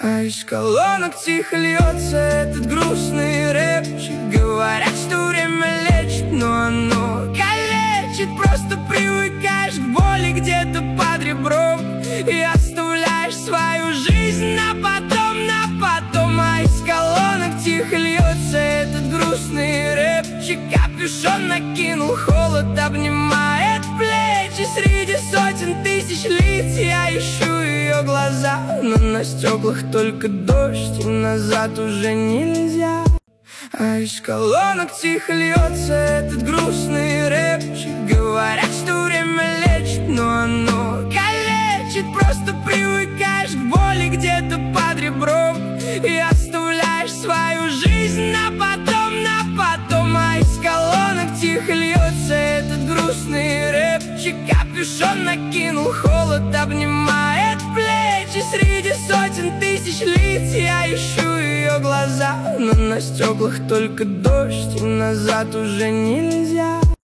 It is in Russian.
А из колонок тихо льется этот грустный рэпчик. Говорят, что время лечит, но оно калечит. Просто привыкаешь к боли где-то под ребром и оставляешь свою жизнь на потом, на потом. А из колонок тихо льется этот грустный рэпчик. Капюшон накинул, холод обнимает плечи. Среди сотен тысяч лиц я ищу ее глаза, но на стеклах только дождь, и назад уже нельзя. А из колонок тихо льется этот грустный рэпчик. Говорят, что время лечит, но оно калечит. Просто привыкаешь к боли где-то под ребром и оставляешь свою жизнь на потом, на потом. А из колонок тихо льется этот грустный рэпчик. Капюшон накинул, холод обнимает плечи. Среди сотен тысяч лиц я ищу ее глаза, но на стеклах только дождь, и назад уже нельзя.